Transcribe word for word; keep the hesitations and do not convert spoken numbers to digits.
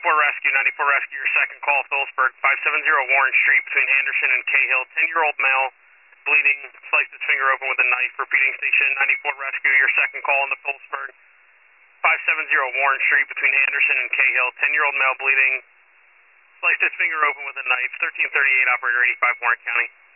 ninety-four Rescue, ninety-four Rescue, your second call, Phillipsburg, five seventy Warren Street between Anderson and Cahill. ten-year-old male, bleeding, sliced his finger open with a knife. Repeating station, ninety-four Rescue, your second call in the Phillipsburg, five seventy Warren Street between Anderson and Cahill. ten-year-old male, bleeding, sliced his finger open with a knife. thirteen thirty-eight, operator eighty-five, Warren County.